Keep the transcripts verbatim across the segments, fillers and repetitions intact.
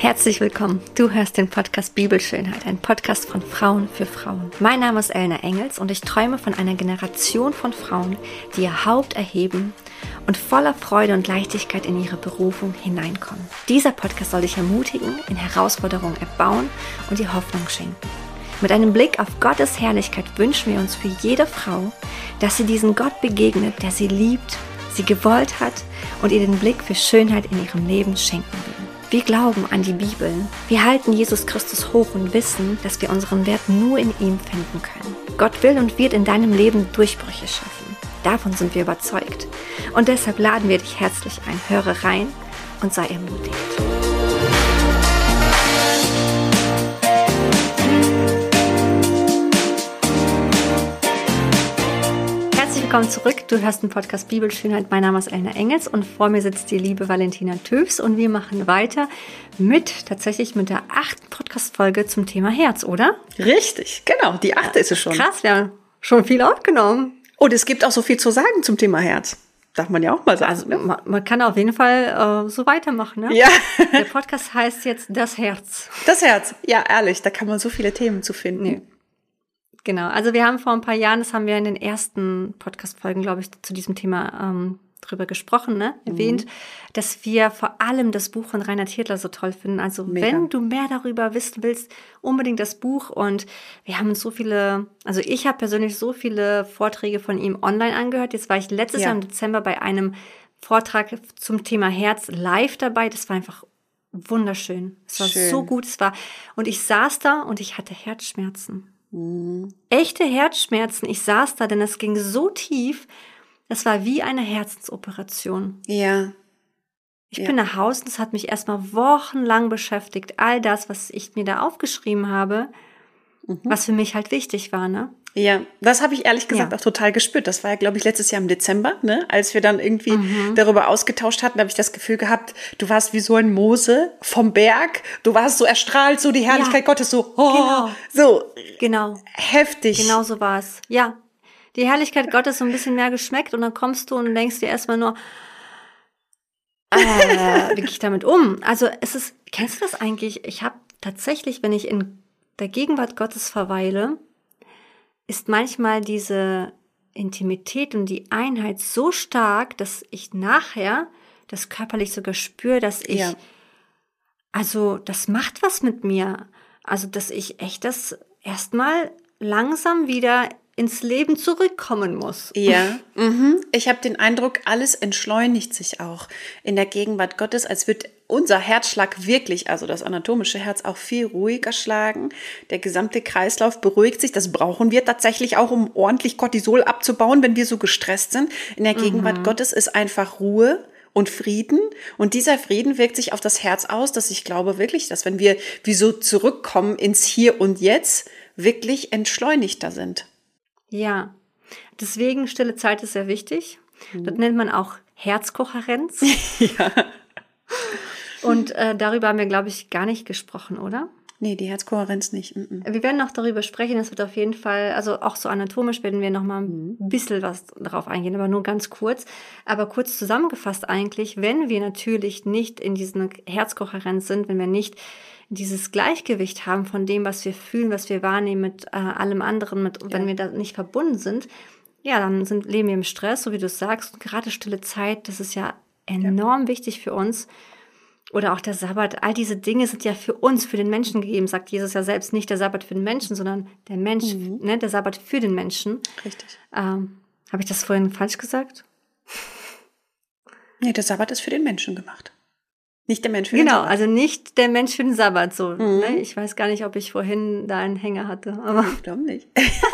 Herzlich willkommen. Du hörst den Podcast Bibelschönheit, ein Podcast von Frauen für Frauen. Mein Name ist Elna Engels und ich träume von einer Generation von Frauen, die ihr Haupt erheben und voller Freude und Leichtigkeit in ihre Berufung hineinkommen. Dieser Podcast soll dich ermutigen, in Herausforderungen erbauen und dir Hoffnung schenken. Mit einem Blick auf Gottes Herrlichkeit wünschen wir uns für jede Frau, dass sie diesen Gott begegnet, der sie liebt, sie gewollt hat und ihr den Blick für Schönheit in ihrem Leben schenken will. Wir glauben an die Bibel. Wir halten Jesus Christus hoch und wissen, dass wir unseren Wert nur in ihm finden können. Gott will und wird in deinem Leben Durchbrüche schaffen. Davon sind wir überzeugt. Und deshalb laden wir dich herzlich ein. Höre rein und sei ermutigt. Willkommen zurück. Du hörst den Podcast Bibelschönheit. Mein Name ist Elna Engels und vor mir sitzt die liebe Valentina Töfs und wir machen weiter mit, tatsächlich mit der achten Podcast-Folge zum Thema Herz, oder? Richtig, genau. Die achte ja, ist es schon. Krass, wir haben schon viel aufgenommen. Und es gibt auch so viel zu sagen zum Thema Herz. Darf man ja auch mal sagen. Also man, man kann auf jeden Fall äh, so weitermachen, ne? Ja. Der Podcast heißt jetzt Das Herz. Das Herz, ja, ehrlich, da kann man so viele Themen zu finden. Nee. Genau, also wir haben vor ein paar Jahren, das haben wir in den ersten Podcast-Folgen, glaube ich, zu diesem Thema ähm, drüber gesprochen, ne, erwähnt, mhm. dass wir vor allem das Buch von Reinhard Hirdler so toll finden. Also Mega. Wenn du mehr darüber wissen willst, unbedingt das Buch. Und wir haben uns so viele, also ich habe persönlich so viele Vorträge von ihm online angehört. Jetzt war ich letztes ja. Jahr im Dezember bei einem Vortrag zum Thema Herz live dabei. Das war einfach wunderschön. Es war Schön. so gut. Es war, und ich saß da und ich hatte Herzschmerzen. Mhm. Echte Herzschmerzen. Ich saß da, denn es ging so tief. Das war wie eine Herzensoperation. Ja. Ich ja. bin nach Hause und es hat mich erstmal wochenlang beschäftigt. All das, was ich mir da aufgeschrieben habe, mhm. was für mich halt wichtig war, ne? Ja, das habe ich ehrlich gesagt ja. auch total gespürt. Das war ja, glaube ich, letztes Jahr im Dezember, ne, als wir dann irgendwie mhm. darüber ausgetauscht hatten, habe ich das Gefühl gehabt, du warst wie so ein Mose vom Berg, du warst so erstrahlt, so die Herrlichkeit ja. Gottes, so, oh, genau. so genau. heftig. Genau so war es, ja. Die Herrlichkeit Gottes so ein bisschen mehr geschmeckt und dann kommst du und denkst dir erstmal nur, äh, wie gehe ich damit um? Also es ist, kennst du das eigentlich? Ich habe tatsächlich, wenn ich in der Gegenwart Gottes verweile, ist manchmal diese Intimität und die Einheit so stark, dass ich nachher das körperlich sogar spüre, dass ich, ja. also das macht was mit mir. Also dass ich echt das erstmal langsam wieder ins Leben zurückkommen muss. Ja, mhm. Ich habe den Eindruck, alles entschleunigt sich auch in der Gegenwart Gottes, als wird unser Herzschlag wirklich, also das anatomische Herz, auch viel ruhiger schlagen. Der gesamte Kreislauf beruhigt sich. Das brauchen wir tatsächlich auch, um ordentlich Cortisol abzubauen, wenn wir so gestresst sind. In der Gegenwart mhm. Gottes ist einfach Ruhe und Frieden. Und dieser Frieden wirkt sich auf das Herz aus, dass ich glaube wirklich, dass wenn wir wie so zurückkommen ins Hier und Jetzt, wirklich entschleunigter sind. Ja, deswegen stille Zeit ist sehr wichtig. Mhm. Das nennt man auch Herzkohärenz. ja. Und äh, darüber haben wir, glaube ich, gar nicht gesprochen, oder? Nee, die Herzkohärenz nicht. Mhm. Wir werden noch darüber sprechen. Es wird auf jeden Fall, also auch so anatomisch werden wir noch mal ein bisschen was darauf eingehen, aber nur ganz kurz. Aber kurz zusammengefasst eigentlich, wenn wir natürlich nicht in diesen Herzkohärenz sind, wenn wir nicht dieses Gleichgewicht haben von dem, was wir fühlen, was wir wahrnehmen mit äh, allem anderen, mit, ja. wenn wir da nicht verbunden sind, ja, dann sind, leben wir im Stress, so wie du es sagst. Und gerade stille Zeit, das ist ja enorm ja. wichtig für uns. Oder auch der Sabbat, all diese Dinge sind ja für uns, für den Menschen gegeben, sagt Jesus ja selbst, nicht der Sabbat für den Menschen, sondern der Mensch, mhm. ne, der Sabbat für den Menschen. Richtig. Ähm, habe ich das vorhin falsch gesagt? Nee, der Sabbat ist für den Menschen gemacht. Nicht der Mensch für genau, den Sabbat. Genau, also nicht der Mensch für den Sabbat. So, mhm. ne? Ich weiß gar nicht, ob ich vorhin da einen Hänger hatte. Aber ich glaube nicht.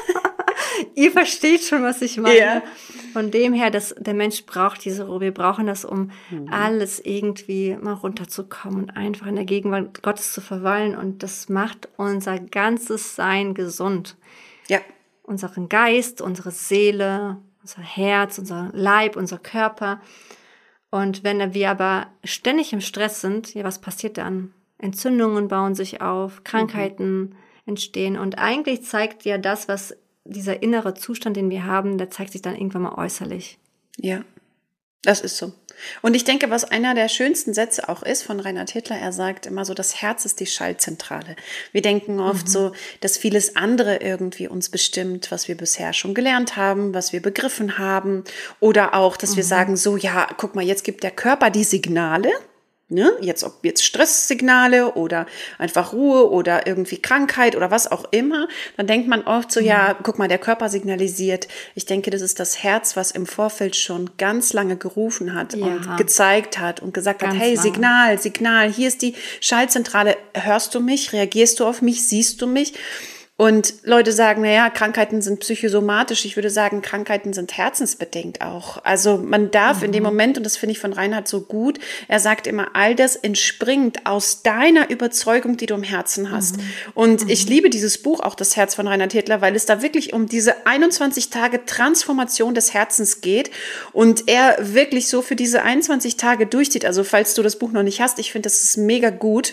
Ihr versteht schon, was ich meine. Ja. Von dem her, dass der Mensch braucht diese Ruhe. Wir brauchen das, um mhm. alles irgendwie mal runterzukommen und einfach in der Gegenwart Gottes zu verweilen. Und das macht unser ganzes Sein gesund. Ja. Unseren Geist, unsere Seele, unser Herz, unser Leib, unser Körper. Und wenn wir aber ständig im Stress sind, ja, was passiert dann? Entzündungen bauen sich auf, Krankheiten mhm. entstehen. Und eigentlich zeigt ja das, was dieser innere Zustand, den wir haben, der zeigt sich dann irgendwann mal äußerlich. Ja. Das ist so. Und ich denke, was einer der schönsten Sätze auch ist von Reinhard Hitler, er sagt immer so, das Herz ist die Schaltzentrale. Wir denken oft mhm. so, dass vieles andere irgendwie uns bestimmt, was wir bisher schon gelernt haben, was wir begriffen haben. Oder auch, dass mhm. wir sagen so, ja, guck mal, jetzt gibt der Körper die Signale. Ne? Jetzt, ob jetzt Stresssignale oder einfach Ruhe oder irgendwie Krankheit oder was auch immer, dann denkt man oft so, mhm. ja, guck mal, der Körper signalisiert. Ich denke, das ist das Herz, was im Vorfeld schon ganz lange gerufen hat ja. und gezeigt hat und gesagt ganz hat, hey, lange. Signal, Signal, hier ist die Schaltzentrale. Hörst du mich? Reagierst du auf mich? Siehst du mich? Und Leute sagen, naja, Krankheiten sind psychosomatisch. Ich würde sagen, Krankheiten sind herzensbedingt auch. Also man darf mhm. in dem Moment, und das finde ich von Reinhard so gut, er sagt immer, all das entspringt aus deiner Überzeugung, die du im Herzen hast. Mhm. Und mhm. ich liebe dieses Buch, auch das Herz von Reinhard Hitler, weil es da wirklich um diese einundzwanzig Tage Transformation des Herzens geht und er wirklich so für diese einundzwanzig Tage durchzieht. Also falls du das Buch noch nicht hast, ich finde, das ist mega gut.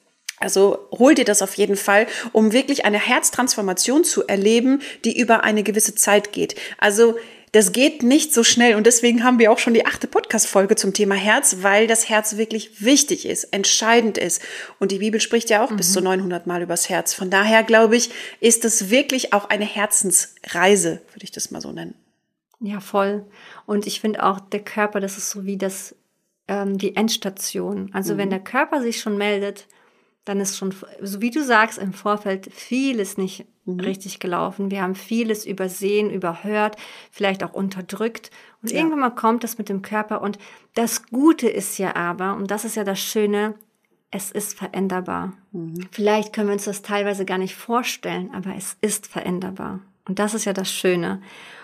Also hol dir das auf jeden Fall, um wirklich eine Herztransformation zu erleben, die über eine gewisse Zeit geht. Also das geht nicht so schnell und deswegen haben wir auch schon die achte Podcast-Folge zum Thema Herz, weil das Herz wirklich wichtig ist, entscheidend ist. Und die Bibel spricht ja auch mhm. bis zu neunhundert Mal übers Herz. Von daher, glaube ich, ist es wirklich auch eine Herzensreise, würde ich das mal so nennen. Ja, voll. Und ich finde auch, der Körper, das ist so wie das, ähm, die Endstation. Also mhm. wenn der Körper sich schon meldet, dann ist schon, so wie du sagst, im Vorfeld vieles nicht mhm. richtig gelaufen. Wir haben vieles übersehen, überhört, vielleicht auch unterdrückt. Und ja. irgendwann mal kommt das mit dem Körper. Und das Gute ist ja aber, und das ist ja das Schöne, es ist veränderbar. Mhm. Vielleicht können wir uns das teilweise gar nicht vorstellen, aber es ist veränderbar. Und das ist ja das Schöne.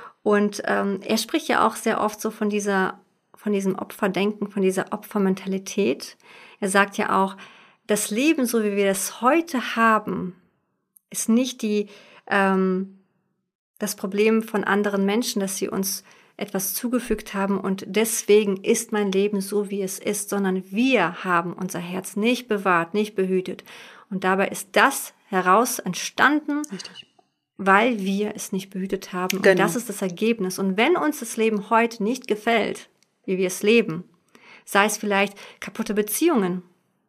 Und ähm, er spricht ja auch sehr oft so von dieser, von diesem Opferdenken, von dieser Opfermentalität. Er sagt ja auch, das Leben, so wie wir es heute haben, ist nicht die, ähm, das Problem von anderen Menschen, dass sie uns etwas zugefügt haben und deswegen ist mein Leben so, wie es ist, sondern wir haben unser Herz nicht bewahrt, nicht behütet. Und dabei ist das heraus entstanden, Richtig. Weil wir es nicht behütet haben. Genau. Und das ist das Ergebnis. Und wenn uns das Leben heute nicht gefällt, wie wir es leben, sei es vielleicht kaputte Beziehungen,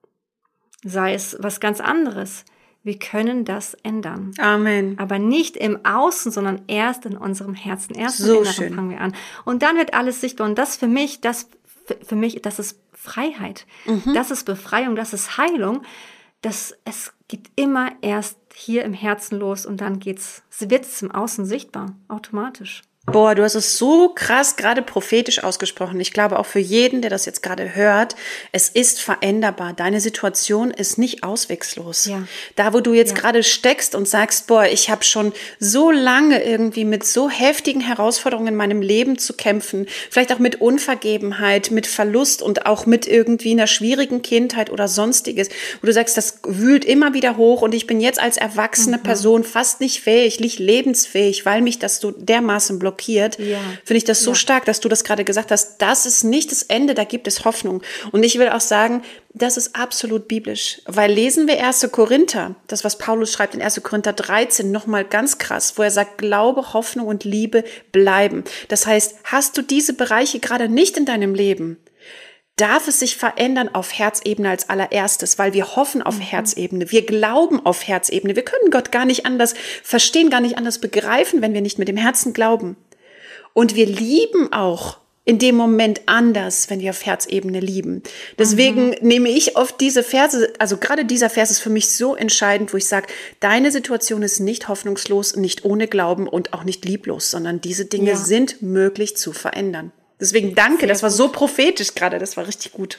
sei es was ganz anderes. Wir können das ändern. Amen. Aber nicht im Außen, sondern erst in unserem Herzen. Erst so im Inneren schön. Fangen wir an. Und dann wird alles sichtbar. Und das für mich, das für mich, das ist Freiheit. Mhm. Das ist Befreiung, das ist Heilung. Das, es geht immer erst hier im Herzen los und dann geht's, wird es im Außen sichtbar, automatisch. Boah, du hast es so krass gerade prophetisch ausgesprochen. Ich glaube auch für jeden, der das jetzt gerade hört, es ist veränderbar. Deine Situation ist nicht auswegslos. Ja. Da, wo du jetzt ja. gerade steckst und sagst, boah, ich habe schon so lange irgendwie mit so heftigen Herausforderungen in meinem Leben zu kämpfen, vielleicht auch mit Unvergebenheit, mit Verlust und auch mit irgendwie einer schwierigen Kindheit oder sonstiges, wo du sagst, das wühlt immer wieder hoch und ich bin jetzt als erwachsene mhm. Person fast nicht fähig, nicht lebensfähig, weil mich das so dermaßen blockiert. blockiert, ja. finde ich das so ja. stark, dass du das gerade gesagt hast. Das ist nicht das Ende, da gibt es Hoffnung. Und ich will auch sagen, das ist absolut biblisch. Weil lesen wir erster Korinther, das, was Paulus schreibt in erster Korinther dreizehn, nochmal ganz krass, wo er sagt, Glaube, Hoffnung und Liebe bleiben. Das heißt, hast du diese Bereiche gerade nicht in deinem Leben, darf es sich verändern auf Herzebene als allererstes, weil wir hoffen auf mhm. Herzebene, wir glauben auf Herzebene, wir können Gott gar nicht anders verstehen, gar nicht anders begreifen, wenn wir nicht mit dem Herzen glauben. Und wir lieben auch in dem Moment anders, wenn wir auf Herzebene lieben. Deswegen mhm. nehme ich oft diese Verse, also gerade dieser Vers ist für mich so entscheidend, wo ich sage, deine Situation ist nicht hoffnungslos, nicht ohne Glauben und auch nicht lieblos, sondern diese Dinge ja. sind möglich zu verändern. Deswegen danke, Sehr das war gut. So prophetisch gerade, das war richtig gut.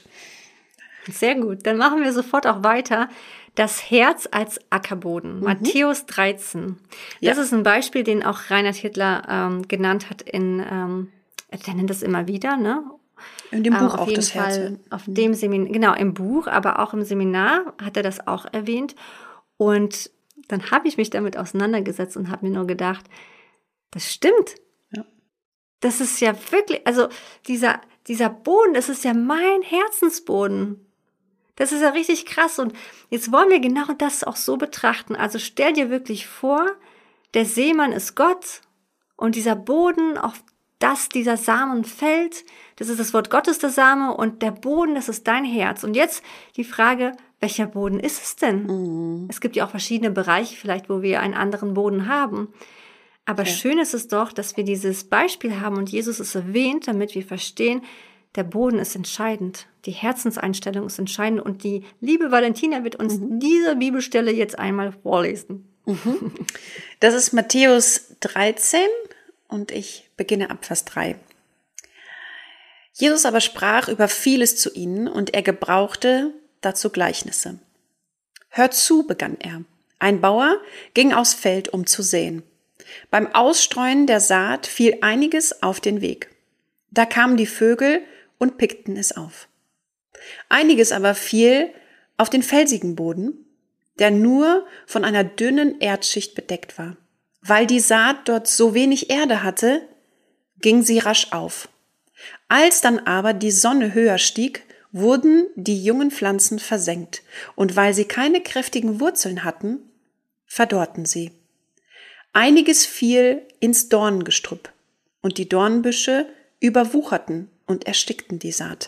Sehr gut, dann machen wir sofort auch weiter. Das Herz als Ackerboden, mhm. Matthäus dreizehn. Das ja. ist ein Beispiel, den auch Reinhard Hitler ähm, genannt hat in, ähm, er nennt das immer wieder, ne? In dem Buch äh, auch das Herz. Fall, auf mhm. dem Seminar, genau, im Buch, aber auch im Seminar hat er das auch erwähnt. Und dann habe ich mich damit auseinandergesetzt und habe mir nur gedacht, das stimmt. Ja. Das ist ja wirklich, also dieser, dieser Boden, das ist ja mein Herzensboden. Das ist ja richtig krass und jetzt wollen wir genau das auch so betrachten. Also stell dir wirklich vor, der Seemann ist Gott und dieser Boden, auf dass dieser Samen fällt. Das ist das Wort Gottes, der Same, und der Boden, das ist dein Herz. Und jetzt die Frage, welcher Boden ist es denn? Mhm. Es gibt ja auch verschiedene Bereiche vielleicht, wo wir einen anderen Boden haben. Aber ja. schön ist es doch, dass wir dieses Beispiel haben und Jesus es erwähnt, damit wir verstehen, der Boden ist entscheidend. Die Herzenseinstellung ist entscheidend. Und die liebe Valentina wird uns mhm. diese Bibelstelle jetzt einmal vorlesen. Mhm. Das ist Matthäus dreizehn und ich beginne ab Vers drei. Jesus aber sprach über vieles zu ihnen und er gebrauchte dazu Gleichnisse. Hört zu, begann er. Ein Bauer ging aufs Feld, um zu säen. Beim Ausstreuen der Saat fiel einiges auf den Weg. Da kamen die Vögel und pickten es auf. Einiges aber fiel auf den felsigen Boden, der nur von einer dünnen Erdschicht bedeckt war. Weil die Saat dort so wenig Erde hatte, ging sie rasch auf. Als dann aber die Sonne höher stieg, wurden die jungen Pflanzen versenkt, und weil sie keine kräftigen Wurzeln hatten, verdorrten sie. Einiges fiel ins Dornengestrüpp, und die Dornbüsche überwucherten und erstickten die Saat.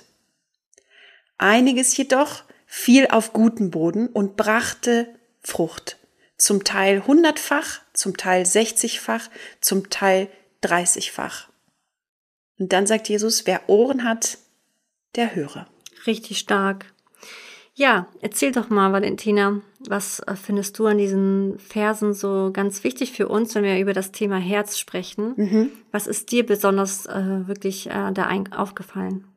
Einiges jedoch fiel auf guten Boden und brachte Frucht, zum Teil hundertfach, zum Teil sechzigfach, zum Teil dreißigfach. Und dann sagt Jesus, wer Ohren hat, der höre. Richtig stark. Ja, erzähl doch mal, Valentina, was findest du an diesen Versen so ganz wichtig für uns, wenn wir über das Thema Herz sprechen? Mhm. Was ist dir besonders äh, wirklich äh, da ein- aufgefallen?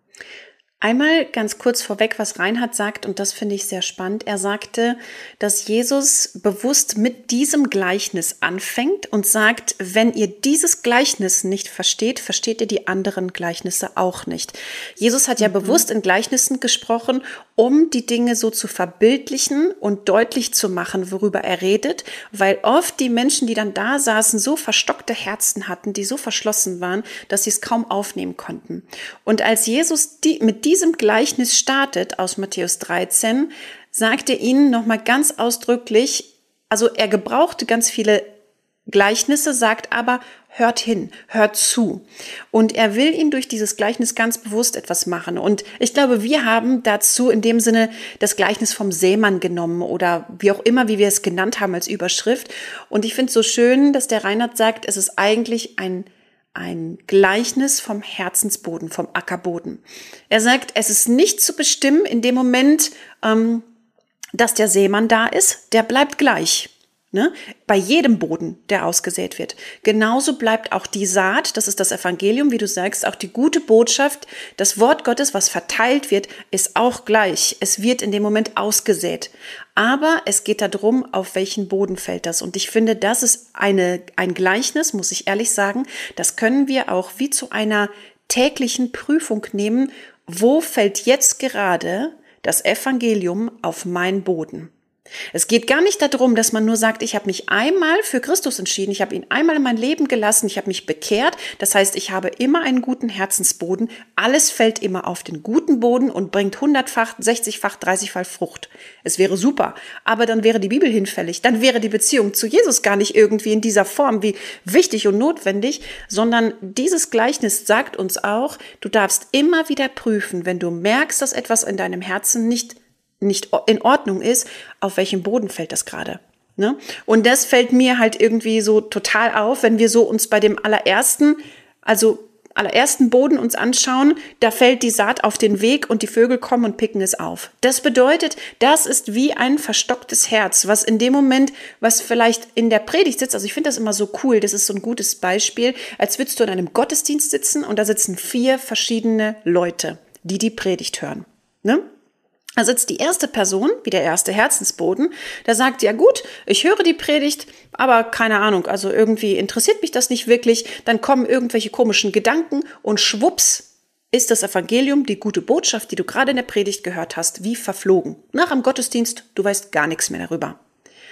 Einmal ganz kurz vorweg, was Reinhard sagt, und das finde ich sehr spannend. Er sagte, dass Jesus bewusst mit diesem Gleichnis anfängt und sagt, wenn ihr dieses Gleichnis nicht versteht, versteht ihr die anderen Gleichnisse auch nicht. Jesus hat ja mhm. bewusst in Gleichnissen gesprochen, um die Dinge so zu verbildlichen und deutlich zu machen, worüber er redet, weil oft die Menschen, die dann da saßen, so verstockte Herzen hatten, die so verschlossen waren, dass sie es kaum aufnehmen konnten. Und als Jesus die, mit diesem Gleichnis startet aus Matthäus dreizehn, sagt er ihnen nochmal ganz ausdrücklich, also er gebrauchte ganz viele Gleichnisse, sagt aber, hört hin, hört zu. Und er will ihnen durch dieses Gleichnis ganz bewusst etwas machen. Und ich glaube, wir haben dazu in dem Sinne das Gleichnis vom Sämann genommen oder wie auch immer, wie wir es genannt haben als Überschrift. Und ich finde es so schön, dass der Reinhard sagt, es ist eigentlich ein Ein Gleichnis vom Herzensboden, vom Ackerboden. Er sagt, es ist nicht zu bestimmen in dem Moment, ähm, dass der Sämann da ist, der bleibt gleich. Ne? Bei jedem Boden, der ausgesät wird. Genauso bleibt auch die Saat, das ist das Evangelium, wie du sagst, auch die gute Botschaft, das Wort Gottes, was verteilt wird, ist auch gleich. Es wird in dem Moment ausgesät. Aber es geht darum, auf welchen Boden fällt das. Und ich finde, das ist eine, ein Gleichnis, muss ich ehrlich sagen, das können wir auch wie zu einer täglichen Prüfung nehmen. Wo fällt jetzt gerade das Evangelium auf meinen Boden? Es geht gar nicht darum, dass man nur sagt, ich habe mich einmal für Christus entschieden, ich habe ihn einmal in mein Leben gelassen, ich habe mich bekehrt. Das heißt, ich habe immer einen guten Herzensboden. Alles fällt immer auf den guten Boden und bringt hundertfach, sechzigfach, dreißigfach Frucht. Es wäre super, aber dann wäre die Bibel hinfällig. Dann wäre die Beziehung zu Jesus gar nicht irgendwie in dieser Form wie wichtig und notwendig, sondern dieses Gleichnis sagt uns auch, du darfst immer wieder prüfen, wenn du merkst, dass etwas in deinem Herzen nicht nicht in Ordnung ist, auf welchem Boden fällt das gerade. Ne? Und das fällt mir halt irgendwie so total auf, wenn wir so uns bei dem allerersten, also allerersten Boden uns anschauen, da fällt die Saat auf den Weg und die Vögel kommen und picken es auf. Das bedeutet, das ist wie ein verstocktes Herz, was in dem Moment, was vielleicht in der Predigt sitzt, also ich finde das immer so cool, das ist so ein gutes Beispiel, als würdest du in einem Gottesdienst sitzen und da sitzen vier verschiedene Leute, die die Predigt hören. Ne? Da sitzt die erste Person, wie der erste Herzensboden, der sagt, ja gut, ich höre die Predigt, aber keine Ahnung, also irgendwie interessiert mich das nicht wirklich. Dann kommen irgendwelche komischen Gedanken und schwupps ist das Evangelium, die gute Botschaft, die du gerade in der Predigt gehört hast, wie verflogen. Nach dem Gottesdienst, du weißt gar nichts mehr darüber.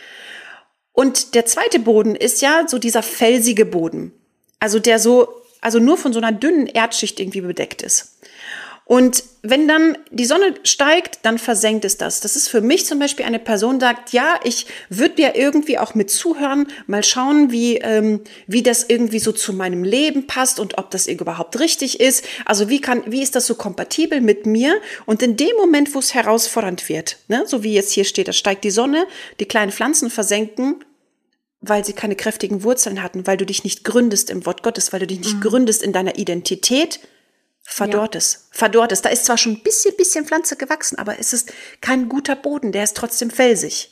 Und der zweite Boden ist ja so dieser felsige Boden, also der so, also nur von so einer dünnen Erdschicht irgendwie bedeckt ist. Und wenn dann die Sonne steigt, dann versenkt es das. Das ist für mich zum Beispiel eine Person, die sagt, ja, ich würde ja irgendwie auch mit zuhören, mal schauen, wie, ähm, wie das irgendwie so zu meinem Leben passt und ob das überhaupt richtig ist. Also wie kann, wie ist das so kompatibel mit mir? Und in dem Moment, wo es herausfordernd wird, ne, so wie jetzt hier steht, da steigt die Sonne, die kleinen Pflanzen versenken, weil sie keine kräftigen Wurzeln hatten, weil du dich nicht gründest im Wort Gottes, weil du dich nicht mhm. gründest in deiner Identität, verdorrt ja. es. Verdorrt es. Da ist zwar schon ein bisschen, bisschen Pflanze gewachsen, aber es ist kein guter Boden, der ist trotzdem felsig.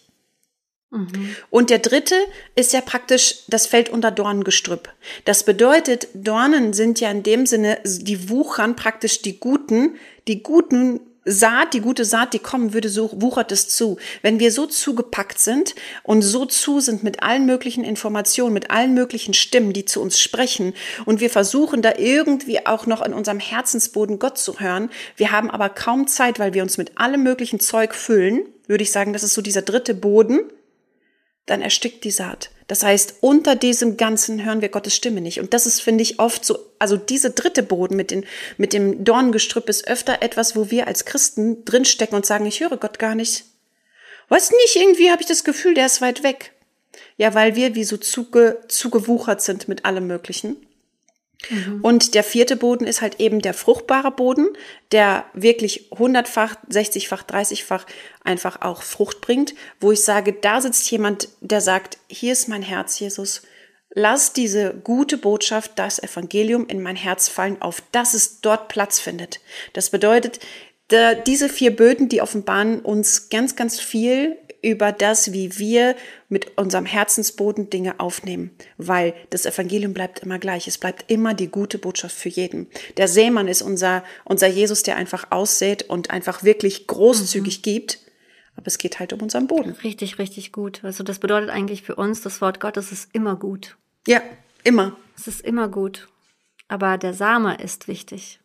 Mhm. Und der dritte ist ja praktisch das Feld unter Dornengestrüpp. Das bedeutet, Dornen sind ja in dem Sinne, die wuchern praktisch die guten, die guten Saat, die gute Saat, die kommen würde, so wuchert es zu. Wenn wir so zugepackt sind und so zu sind mit allen möglichen Informationen, mit allen möglichen Stimmen, die zu uns sprechen und wir versuchen da irgendwie auch noch in unserem Herzensboden Gott zu hören, wir haben aber kaum Zeit, weil wir uns mit allem möglichen Zeug füllen, würde ich sagen, das ist so dieser dritte Boden, dann erstickt die Saat. Das heißt, unter diesem Ganzen hören wir Gottes Stimme nicht. Und das ist, finde ich, oft so, also diese dritte Boden mit, den, mit dem Dornengestrüpp ist öfter etwas, wo wir als Christen drinstecken und sagen, ich höre Gott gar nicht. Weiß nicht, irgendwie habe ich das Gefühl, der ist weit weg. Ja, weil wir wie so zuge, zugewuchert sind mit allem Möglichen. Mhm. Und der vierte Boden ist halt eben der fruchtbare Boden, der wirklich hundertfach, sechzigfach, dreißigfach einfach auch Frucht bringt, wo ich sage, da sitzt jemand, der sagt, hier ist mein Herz, Jesus, lass diese gute Botschaft, das Evangelium in mein Herz fallen, auf dass es dort Platz findet. Das bedeutet, da, diese vier Böden, die offenbaren uns ganz, ganz viel über das, wie wir mit unserem Herzensboden Dinge aufnehmen. Weil das Evangelium bleibt immer gleich. Es bleibt immer die gute Botschaft für jeden. Der Sämann ist unser, unser Jesus, der einfach aussät und einfach wirklich großzügig mhm. gibt. Aber es geht halt um unseren Boden. Richtig, richtig gut. Also das bedeutet eigentlich für uns, das Wort Gottes ist immer gut. Ja, immer. Es ist immer gut. Aber der Same ist wichtig.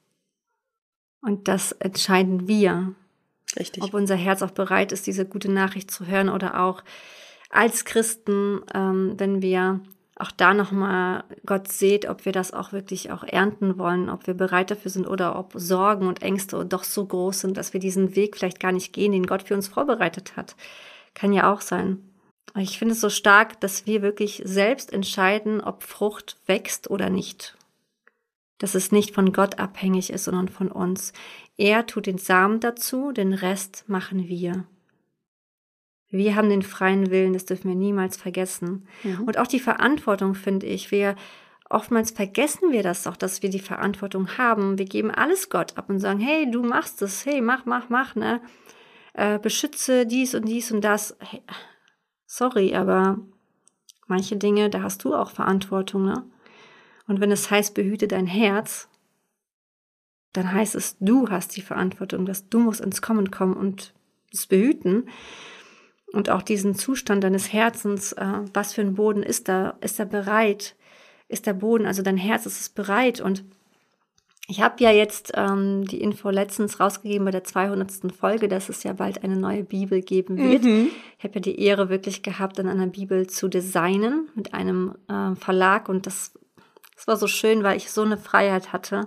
Und das entscheiden wir. Richtig. Ob unser Herz auch bereit ist, diese gute Nachricht zu hören oder auch als Christen, ähm, wenn wir auch da nochmal Gott seht, ob wir das auch wirklich auch ernten wollen, ob wir bereit dafür sind oder ob Sorgen und Ängste doch so groß sind, dass wir diesen Weg vielleicht gar nicht gehen, den Gott für uns vorbereitet hat. Kann ja auch sein. Ich finde es so stark, dass wir wirklich selbst entscheiden, ob Frucht wächst oder nicht. Dass es nicht von Gott abhängig ist, sondern von uns. Er tut den Samen dazu, den Rest machen wir. Wir haben den freien Willen, das dürfen wir niemals vergessen. Mhm. Und auch die Verantwortung, finde ich. Wir oftmals vergessen wir das auch, dass wir die Verantwortung haben. Wir geben alles Gott ab und sagen, hey, du machst es, hey, mach, mach, mach, ne? Äh, beschütze dies und dies und das. Hey, sorry, aber manche Dinge, da hast du auch Verantwortung, ne? Und wenn es heißt, behüte dein Herz, dann heißt es, du hast die Verantwortung, dass du musst ins Kommen kommen und es behüten. Und auch diesen Zustand deines Herzens, äh, was für ein Boden ist da? Ist er bereit? Ist der Boden, also dein Herz, ist es bereit? Und ich habe ja jetzt ähm, die Info letztens rausgegeben bei der zweihundertsten Folge, dass es ja bald eine neue Bibel geben wird. Mhm. Ich habe ja die Ehre wirklich gehabt, an einer Bibel zu designen mit einem äh, Verlag. Und das, das war so schön, weil ich so eine Freiheit hatte.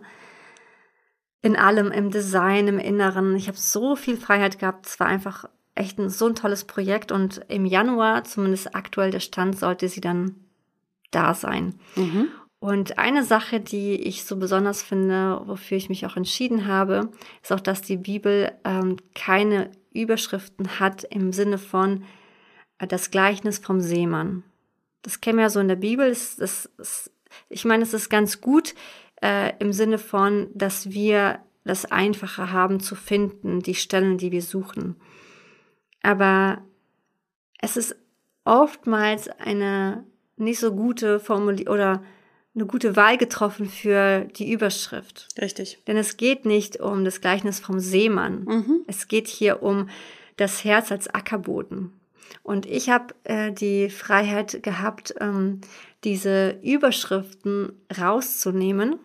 In allem, im Design, im Inneren. Ich habe so viel Freiheit gehabt. Es war einfach echt ein, so ein tolles Projekt. Und im Januar, zumindest aktuell der Stand, sollte sie dann da sein. Mhm. Und eine Sache, die ich so besonders finde, wofür ich mich auch entschieden habe, ist auch, dass die Bibel ähm, keine Überschriften hat im Sinne von äh, das Gleichnis vom Seemann. Das kennen wir ja so in der Bibel. Das, das, das, ich meine, es ist ganz gut äh, im Sinne von, dass wir das Einfache haben zu finden, die Stellen, die wir suchen. Aber es ist oftmals eine nicht so gute Formulierung oder eine gute Wahl getroffen für die Überschrift. Richtig. Denn es geht nicht um das Gleichnis vom Seemann. Mhm. Es geht hier um das Herz als Ackerboden. Und ich habe äh, die Freiheit gehabt, ähm, diese Überschriften rauszunehmen,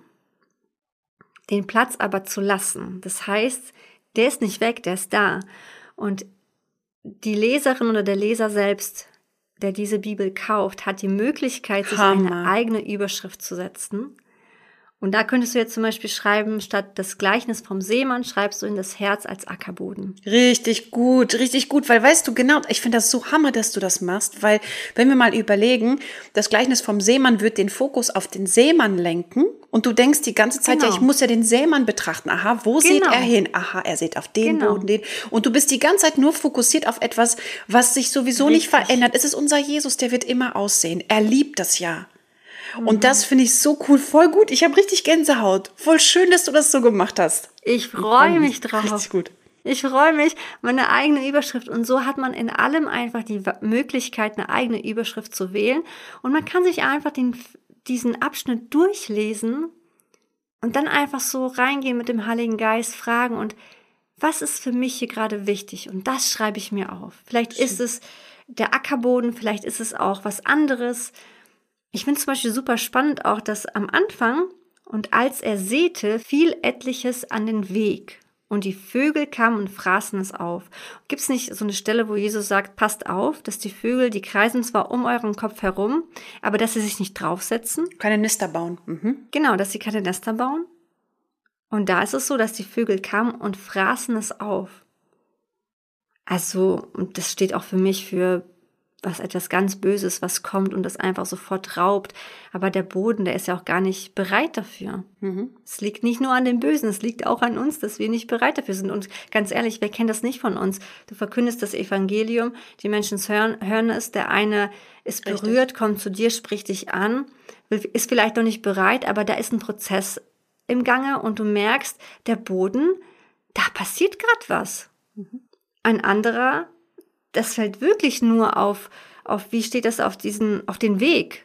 den Platz aber zu lassen. Das heißt, der ist nicht weg, der ist da. Und die Leserin oder der Leser selbst, der diese Bibel kauft, hat die Möglichkeit, sich Hammer. eine eigene Überschrift zu setzen Und da könntest du jetzt zum Beispiel schreiben, statt das Gleichnis vom Seemann, schreibst du in das Herz als Ackerboden. Richtig gut, richtig gut, weil weißt du, genau, ich finde das so hammer, dass du das machst, weil wenn wir mal überlegen, das Gleichnis vom Seemann wird den Fokus auf den Seemann lenken und du denkst die ganze Zeit, Genau. ja, ich muss ja den Seemann betrachten, aha, wo sieht Genau. er hin? Aha, er sieht auf den Genau. Boden, den und du bist die ganze Zeit nur fokussiert auf etwas, was sich sowieso nicht Richtig. verändert. Es ist unser Jesus, der wird immer aussehen, er liebt das ja. Und das finde ich so cool, voll gut. Ich habe richtig Gänsehaut. Voll schön, dass du das so gemacht hast. Ich freue mich drauf. Richtig gut. Ich freue mich, meine eigene Überschrift. Und so hat man in allem einfach die Möglichkeit, eine eigene Überschrift zu wählen. Und man kann sich einfach den, diesen Abschnitt durchlesen und dann einfach so reingehen mit dem Heiligen Geist, fragen und was ist für mich hier gerade wichtig? Und das schreibe ich mir auf. Vielleicht Schön. ist es der Ackerboden, vielleicht ist es auch was anderes. Ich finde zum Beispiel super spannend auch, dass am Anfang und als er säte, fiel etliches an den Weg und die Vögel kamen und fraßen es auf. Gibt es nicht so eine Stelle, wo Jesus sagt, passt auf, dass die Vögel, die kreisen zwar um euren Kopf herum, aber dass sie sich nicht draufsetzen? Keine Nester bauen. Mhm. Genau, dass sie keine Nester bauen. Und da ist es so, dass die Vögel kamen und fraßen es auf. Also, und das steht auch für mich für was etwas ganz Böses, was kommt und das einfach sofort raubt. Aber der Boden, der ist ja auch gar nicht bereit dafür. Mhm. Es liegt nicht nur an dem Bösen, es liegt auch an uns, dass wir nicht bereit dafür sind. Und ganz ehrlich, wer kennt das nicht von uns? Du verkündest das Evangelium, die Menschen hören, hören es, der eine ist berührt, Richtig. kommt zu dir, spricht dich an, ist vielleicht noch nicht bereit, aber da ist ein Prozess im Gange und du merkst, der Boden, da passiert gerade was. Mhm. Ein anderer, das fällt wirklich nur auf, auf wie steht das auf diesen, auf den Weg.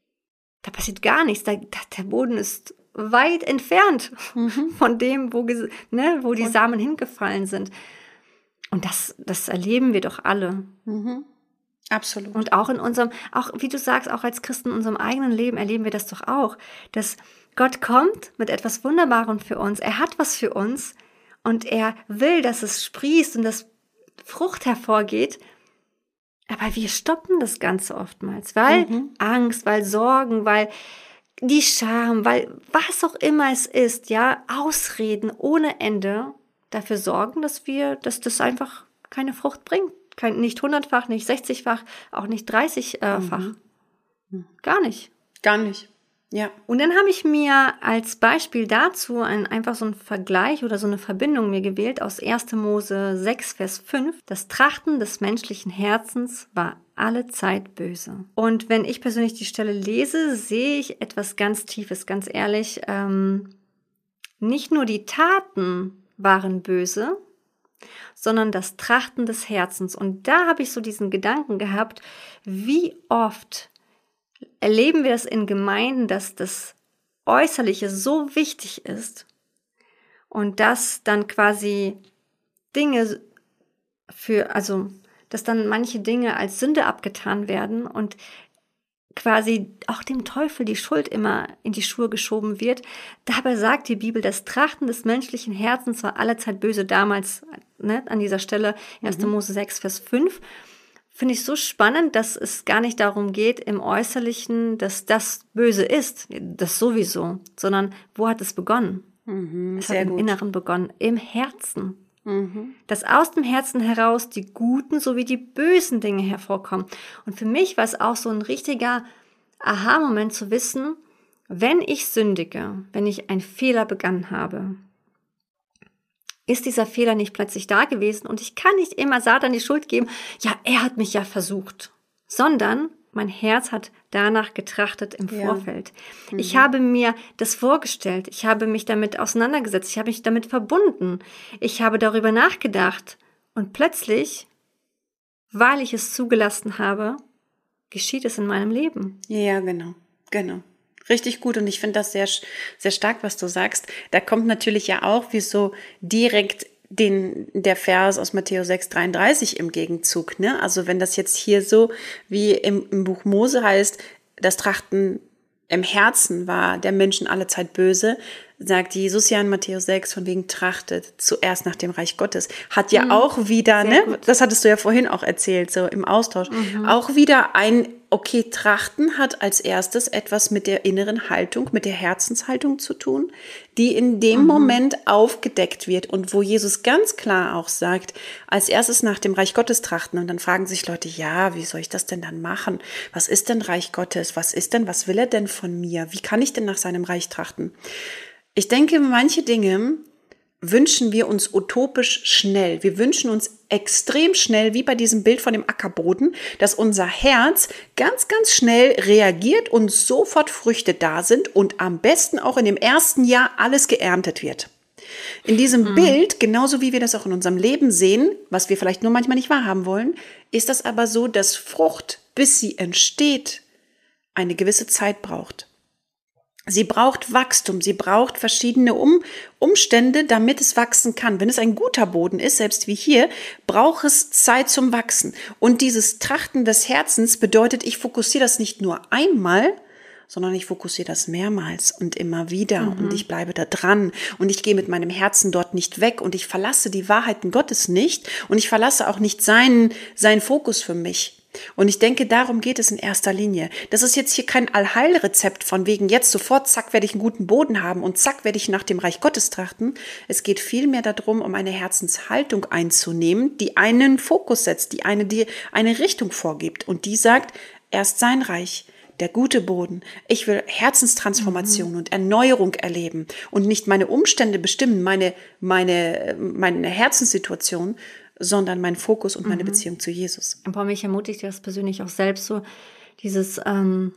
Da passiert gar nichts. Da, da, der Boden ist weit entfernt Mhm. von dem, wo, ne, wo die Samen hingefallen sind. Und das, das erleben wir doch alle. Mhm. Absolut. Und auch in unserem, auch wie du sagst, auch als Christen in unserem eigenen Leben erleben wir das doch auch, dass Gott kommt mit etwas Wunderbarem für uns. Er hat was für uns und er will, dass es sprießt und dass Frucht hervorgeht, aber wir stoppen das Ganze oftmals, weil Mhm. Angst, weil Sorgen, weil die Scham, weil was auch immer es ist, ja, Ausreden ohne Ende dafür sorgen, dass wir, dass das einfach keine Frucht bringt. Kein, nicht hundertfach, nicht sechzigfach, auch nicht dreißigfach. Mhm. Gar nicht. Gar nicht. Ja. Und dann habe ich mir als Beispiel dazu ein, einfach so einen Vergleich oder so eine Verbindung mir gewählt aus erster Mose sechs, Vers fünf. Das Trachten des menschlichen Herzens war alle Zeit böse. Und wenn ich persönlich die Stelle lese, sehe ich etwas ganz Tiefes, ganz ehrlich. Ähm, nicht nur die Taten waren böse, sondern das Trachten des Herzens. Und da habe ich so diesen Gedanken gehabt, wie oft erleben wir es in Gemeinden, dass das Äußerliche so wichtig ist und dass dann quasi Dinge für, also, dass dann manche Dinge als Sünde abgetan werden und quasi auch dem Teufel die Schuld immer in die Schuhe geschoben wird. Dabei sagt die Bibel, das Trachten des menschlichen Herzens war allezeit böse damals, ne, an dieser Stelle, erster Mose sechs, Vers fünf. Finde ich so spannend, dass es gar nicht darum geht, im Äußerlichen, dass das böse ist, das sowieso, sondern wo hat es begonnen? Mhm, es sehr hat im gut. Inneren begonnen, im Herzen. Mhm. Dass aus dem Herzen heraus die guten sowie die bösen Dinge hervorkommen. Und für mich war es auch so ein richtiger Aha-Moment zu wissen, wenn ich sündige, wenn ich einen Fehler begangen habe, ist dieser Fehler nicht plötzlich da gewesen und ich kann nicht immer Satan die Schuld geben, ja, er hat mich ja versucht, sondern mein Herz hat danach getrachtet im Ja. Vorfeld. Mhm. Ich habe mir das vorgestellt, ich habe mich damit auseinandergesetzt, ich habe mich damit verbunden, ich habe darüber nachgedacht und plötzlich, weil ich es zugelassen habe, geschieht es in meinem Leben. Ja, genau, genau. Richtig gut und ich finde das sehr, sehr stark, was du sagst. Da kommt natürlich ja auch wie so direkt den, der Vers aus Matthäus sechs, dreiunddreißig im Gegenzug, ne? Also wenn das jetzt hier so wie im, im Buch Mose heißt, das Trachten im Herzen war der Menschen allezeit böse, sagt Jesus ja in Matthäus sechs von wegen trachtet zuerst nach dem Reich Gottes. Hat ja mhm. auch wieder, Sehr ne? gut. Das hattest du ja vorhin auch erzählt, so im Austausch, mhm. auch wieder ein okay, Trachten hat als erstes etwas mit der inneren Haltung, mit der Herzenshaltung zu tun, die in dem mhm. Moment aufgedeckt wird und wo Jesus ganz klar auch sagt, als erstes nach dem Reich Gottes trachten. Und dann fragen sich Leute, ja, wie soll ich das denn dann machen? Was ist denn Reich Gottes? Was ist denn, was will er denn von mir? Wie kann ich denn nach seinem Reich trachten? Ich denke, manche Dinge wünschen wir uns utopisch schnell. Wir wünschen uns extrem schnell, wie bei diesem Bild von dem Ackerboden, dass unser Herz ganz, ganz schnell reagiert und sofort Früchte da sind und am besten auch in dem ersten Jahr alles geerntet wird. In diesem mhm. Bild, genauso wie wir das auch in unserem Leben sehen, was wir vielleicht nur manchmal nicht wahrhaben wollen, ist das aber so, dass Frucht, bis sie entsteht, eine gewisse Zeit braucht. Sie braucht Wachstum, sie braucht verschiedene um- Umstände, damit es wachsen kann. Wenn es ein guter Boden ist, selbst wie hier, braucht es Zeit zum Wachsen. Und dieses Trachten des Herzens bedeutet, ich fokussiere das nicht nur einmal, sondern ich fokussiere das mehrmals und immer wieder mhm. und ich bleibe da dran und ich gehe mit meinem Herzen dort nicht weg und ich verlasse die Wahrheiten Gottes nicht und ich verlasse auch nicht seinen, seinen Fokus für mich. Und ich denke, darum geht es in erster Linie. Das ist jetzt hier kein Allheilrezept von wegen jetzt sofort, zack, werde ich einen guten Boden haben und zack, werde ich nach dem Reich Gottes trachten. Es geht vielmehr darum, um eine Herzenshaltung einzunehmen, die einen Fokus setzt, die eine, die eine Richtung vorgibt und die sagt, erst sein Reich, der gute Boden. Ich will Herzenstransformation mhm. und Erneuerung erleben und nicht meine Umstände bestimmen, meine, meine, meine Herzenssituation, sondern mein Fokus und meine mhm. Beziehung zu Jesus. Boah, mich ermutigt das persönlich auch selbst so, dieses ähm,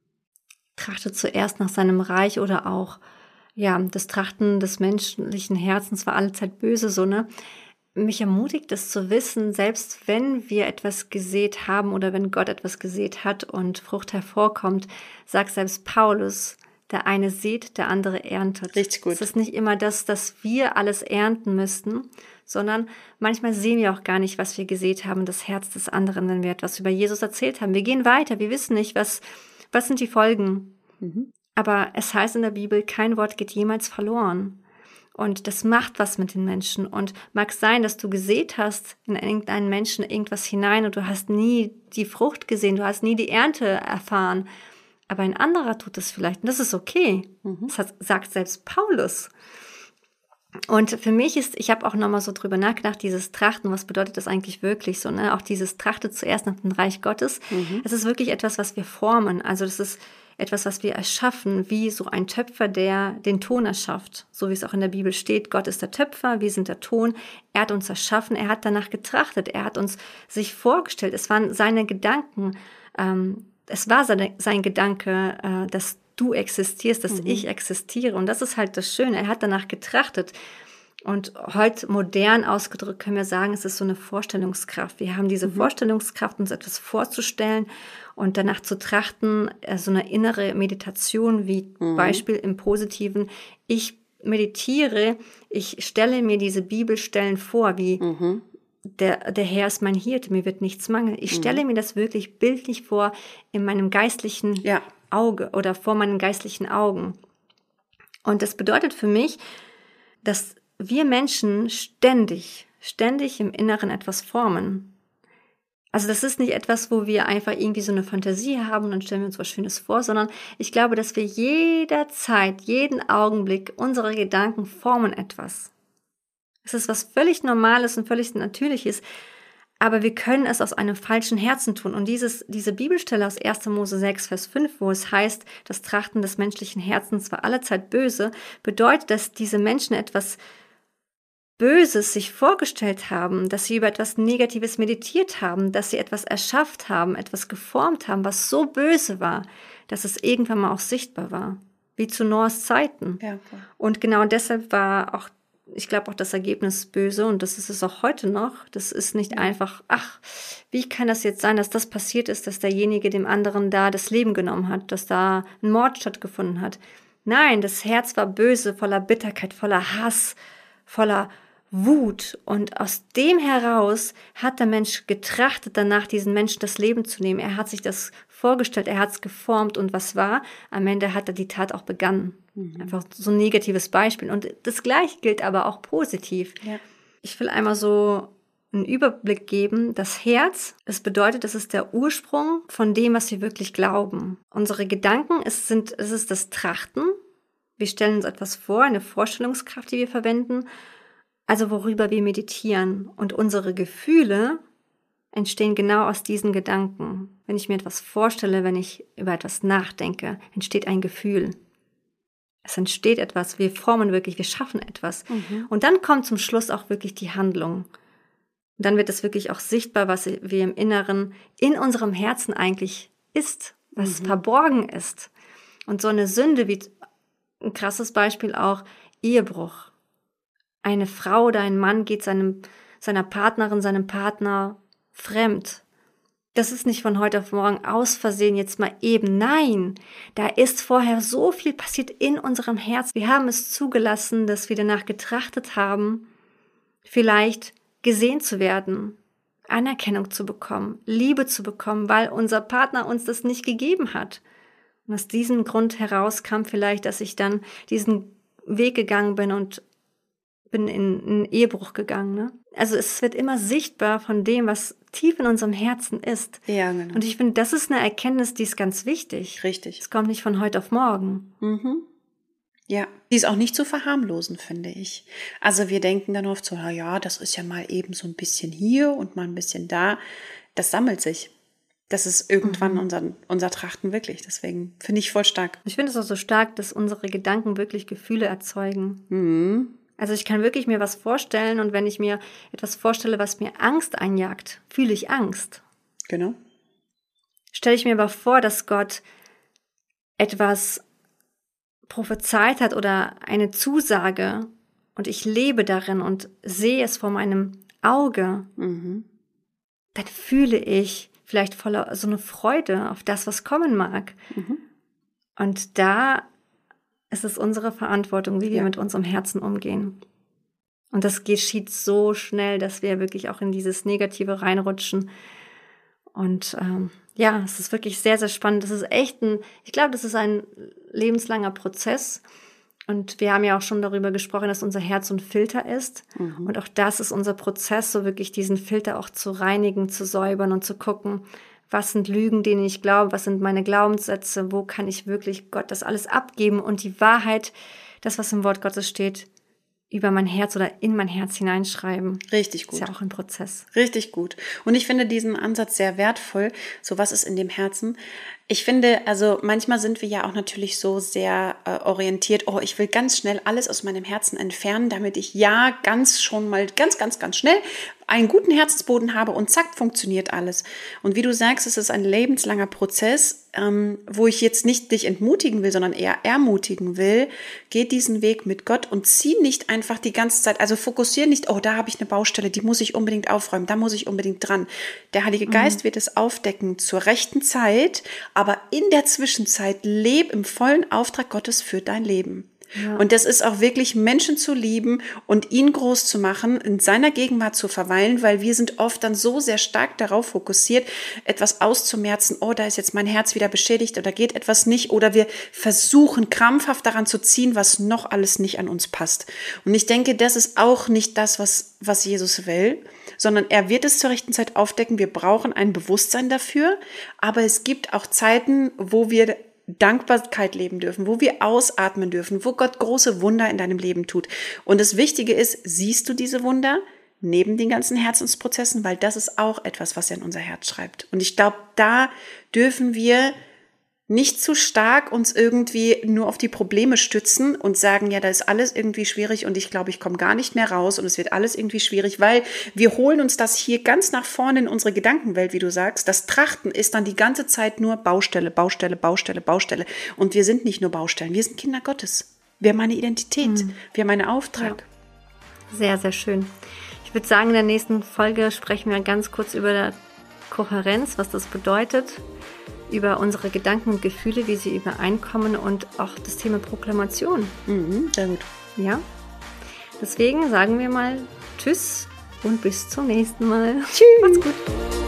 Trachte zuerst nach seinem Reich oder auch ja das Trachten des menschlichen Herzens war allezeit böse, so, ne? Mich ermutigt es zu wissen, selbst wenn wir etwas gesät haben oder wenn Gott etwas gesät hat und Frucht hervorkommt, sagt selbst Paulus, der eine sät, der andere erntet. Richtig gut. Es ist nicht immer das, dass wir alles ernten müssten, sondern manchmal sehen wir auch gar nicht, was wir gesät haben, das Herz des anderen, wenn wir etwas über Jesus erzählt haben. Wir gehen weiter, wir wissen nicht, was, was sind die Folgen. Mhm. Aber es heißt in der Bibel, kein Wort geht jemals verloren. Und das macht was mit den Menschen. Und mag sein, dass du gesät hast in irgendeinen Menschen irgendwas hinein und du hast nie die Frucht gesehen, du hast nie die Ernte erfahren. Aber ein anderer tut es vielleicht und das ist okay. Mhm. Das hat, sagt selbst Paulus. Und für mich ist, ich habe auch nochmal so drüber nachgedacht, dieses Trachten, was bedeutet das eigentlich wirklich so, ne? Auch dieses Trachte zuerst nach dem Reich Gottes. Mhm. Es ist wirklich etwas, was wir formen. Also das ist etwas, was wir erschaffen, wie so ein Töpfer, der den Ton erschafft. So wie es auch in der Bibel steht, Gott ist der Töpfer, wir sind der Ton. Er hat uns erschaffen, er hat danach getrachtet, er hat uns sich vorgestellt. Es waren seine Gedanken, ähm, es war seine, sein Gedanke, äh, dass du existierst, dass mhm. ich existiere. Und das ist halt das Schöne. Er hat danach getrachtet. Und heute modern ausgedrückt können wir sagen, es ist so eine Vorstellungskraft. Wir haben diese mhm. Vorstellungskraft, uns etwas vorzustellen und danach zu trachten, so eine innere Meditation, wie mhm. Beispiel im Positiven. Ich meditiere, ich stelle mir diese Bibelstellen vor, wie mhm. der, der Herr ist mein Hirte, mir wird nichts mangeln. Ich mhm. stelle mir das wirklich bildlich vor in meinem geistlichen ja. Auge oder vor meinen geistlichen Augen. Und das bedeutet für mich, dass wir Menschen ständig, ständig im Inneren etwas formen. Also das ist nicht etwas, wo wir einfach irgendwie so eine Fantasie haben und dann stellen wir uns was Schönes vor, sondern ich glaube, dass wir jederzeit, jeden Augenblick, unsere Gedanken formen etwas. Es ist was völlig Normales und völlig Natürliches, aber wir können es aus einem falschen Herzen tun. Und dieses, diese Bibelstelle aus erster Mose sechs, Vers fünf, wo es heißt, das Trachten des menschlichen Herzens war allezeit böse, bedeutet, dass diese Menschen etwas Böses sich vorgestellt haben, dass sie über etwas Negatives meditiert haben, dass sie etwas erschafft haben, etwas geformt haben, was so böse war, dass es irgendwann mal auch sichtbar war, wie zu Noahs Zeiten. Ja, okay. Und genau deshalb war auch, ich glaube auch das Ergebnis böse und das ist es auch heute noch. Das ist nicht einfach, ach, wie kann das jetzt sein, dass das passiert ist, dass derjenige dem anderen da das Leben genommen hat, dass da ein Mord stattgefunden hat. Nein, das Herz war böse, voller Bitterkeit, voller Hass, voller Wut. Und aus dem heraus hat der Mensch getrachtet, danach diesen Menschen das Leben zu nehmen. Er hat sich das vorgestellt, er hat es geformt und was war? Am Ende hat er die Tat auch begangen. Mhm. Einfach so ein negatives Beispiel. Und das Gleiche gilt aber auch positiv. Ja. Ich will einmal so einen Überblick geben. Das Herz, es bedeutet, es ist der Ursprung von dem, was wir wirklich glauben. Unsere Gedanken, es sind, es ist das Trachten. Wir stellen uns etwas vor, eine Vorstellungskraft, die wir verwenden, also worüber wir meditieren. Und unsere Gefühle entstehen genau aus diesen Gedanken. Wenn ich mir etwas vorstelle, wenn ich über etwas nachdenke, entsteht ein Gefühl. Es entsteht etwas, wir formen wirklich, wir schaffen etwas. Mhm. Und dann kommt zum Schluss auch wirklich die Handlung. Und dann wird es wirklich auch sichtbar, was wir im Inneren, in unserem Herzen eigentlich ist, was mhm. verborgen ist. Und so eine Sünde wie ein krasses Beispiel auch Ehebruch. Eine Frau oder ein Mann geht seinem, seiner Partnerin, seinem Partner fremd. Das ist nicht von heute auf morgen aus Versehen jetzt mal eben. Nein, da ist vorher so viel passiert in unserem Herz. Wir haben es zugelassen, dass wir danach getrachtet haben, vielleicht gesehen zu werden, Anerkennung zu bekommen, Liebe zu bekommen, weil unser Partner uns das nicht gegeben hat. Und aus diesem Grund heraus kam vielleicht, dass ich dann diesen Weg gegangen bin und bin in einen Ehebruch gegangen. Ne? Also es wird immer sichtbar von dem, was tief in unserem Herzen ist. Ja, genau. Und ich finde, das ist eine Erkenntnis, die ist ganz wichtig. Richtig. Es kommt nicht von heute auf morgen. Mhm. Ja, die ist auch nicht zu verharmlosen, finde ich. Also wir denken dann oft so, na ja, das ist ja mal eben so ein bisschen hier und mal ein bisschen da. Das sammelt sich. Das ist irgendwann mhm. unser, unser Trachten wirklich. Deswegen finde ich voll stark. Ich finde es auch so stark, dass unsere Gedanken wirklich Gefühle erzeugen. Mhm. Also ich kann wirklich mir was vorstellen und wenn ich mir etwas vorstelle, was mir Angst einjagt, fühle ich Angst. Genau. Stelle ich mir aber vor, dass Gott etwas prophezeit hat oder eine Zusage und ich lebe darin und sehe es vor meinem Auge, mhm. dann fühle ich vielleicht voller so eine Freude auf das, was kommen mag. Mhm. Und da ist es unsere Verantwortung, wie wir ja. mit unserem Herzen umgehen. Und das geschieht so schnell, dass wir wirklich auch in dieses Negative reinrutschen. Und ähm, ja, es ist wirklich sehr, sehr spannend. Das ist echt ein, ich glaube, das ist ein lebenslanger Prozess. Und wir haben ja auch schon darüber gesprochen, dass unser Herz so ein Filter ist. Mhm. Und auch das ist unser Prozess, so wirklich diesen Filter auch zu reinigen, zu säubern und zu gucken, was sind Lügen, denen ich glaube, was sind meine Glaubenssätze, wo kann ich wirklich Gott das alles abgeben und die Wahrheit, das, was im Wort Gottes steht, über mein Herz oder in mein Herz hineinschreiben. Richtig gut. Ist ja auch ein Prozess. Richtig gut. Und ich finde diesen Ansatz sehr wertvoll. So, was ist in dem Herzen? Ich finde, also manchmal sind wir ja auch natürlich so sehr äh, orientiert, oh, ich will ganz schnell alles aus meinem Herzen entfernen, damit ich ja ganz schon mal ganz, ganz, ganz schnell einen guten Herzensboden habe und zack, funktioniert alles. Und wie du sagst, es ist ein lebenslanger Prozess, ähm, wo ich jetzt nicht dich entmutigen will, sondern eher ermutigen will. Geh diesen Weg mit Gott und zieh nicht einfach die ganze Zeit, also fokussiere nicht, oh, da habe ich eine Baustelle, die muss ich unbedingt aufräumen, da muss ich unbedingt dran. Der Heilige mhm. Geist wird es aufdecken zur rechten Zeit, aber in der Zwischenzeit leb im vollen Auftrag Gottes für dein Leben. Ja. Und das ist auch wirklich, Menschen zu lieben und ihn groß zu machen, in seiner Gegenwart zu verweilen, weil wir sind oft dann so sehr stark darauf fokussiert, etwas auszumerzen, oh, da ist jetzt mein Herz wieder beschädigt oder geht etwas nicht, oder wir versuchen krampfhaft daran zu ziehen, was noch alles nicht an uns passt. Und ich denke, das ist auch nicht das, was, was Jesus will, sondern er wird es zur rechten Zeit aufdecken. Wir brauchen ein Bewusstsein dafür, aber es gibt auch Zeiten, wo wir Dankbarkeit leben dürfen, wo wir ausatmen dürfen, wo Gott große Wunder in deinem Leben tut. Und das Wichtige ist, siehst du diese Wunder neben den ganzen Herzensprozessen, weil das ist auch etwas, was er in unser Herz schreibt. Und ich glaube, da dürfen wir nicht zu stark uns irgendwie nur auf die Probleme stützen und sagen, ja, da ist alles irgendwie schwierig und ich glaube, ich komme gar nicht mehr raus und es wird alles irgendwie schwierig, weil wir holen uns das hier ganz nach vorne in unsere Gedankenwelt, wie du sagst. Das Trachten ist dann die ganze Zeit nur Baustelle, Baustelle, Baustelle, Baustelle. Und wir sind nicht nur Baustellen, wir sind Kinder Gottes. Wir haben eine Identität, mhm. wir haben einen Auftrag. Ja. Sehr, sehr schön. Ich würde sagen, in der nächsten Folge sprechen wir ganz kurz über Kohärenz, was das bedeutet, über unsere Gedanken und Gefühle, wie sie übereinkommen und auch das Thema Proklamation. Mhm, sehr gut. Ja, deswegen sagen wir mal Tschüss und bis zum nächsten Mal. Tschüss. Macht's gut.